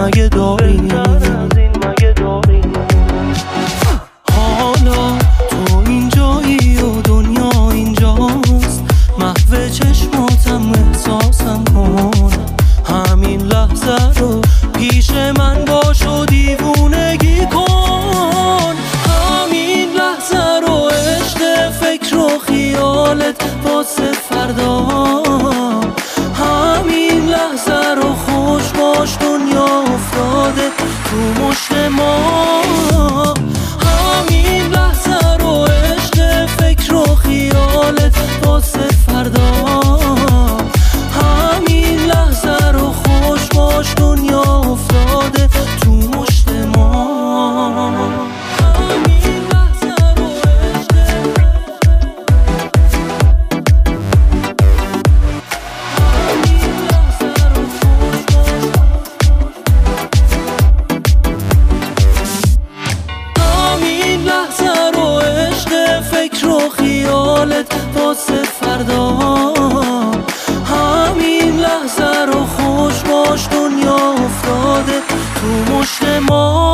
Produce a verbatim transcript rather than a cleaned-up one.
مگه داری؟ حالا تو اینجایی و دنیا اینجاست، محو چشماتم احساسم کن. همین لحظه رو پیش من باش و دیوونگی کن. همین لحظه رو عشق، فکر و خیالت واسه فردا. همین لحظه رو خوش باش، دنیا افتاده تو مشت ما. همین لحظه رو عشق، فکر و خیالت واسه فردا. همین لحظه رو خوش باش، دنیا افتاده تو مشت ما. همین لحظه رو عشق، همین لحظه رو خوش باش. همین لحظه رو عشق، فکر و خیالت واسه فردا. همین لحظه رو خوش باش، دنیا افتاده تو مشت ما.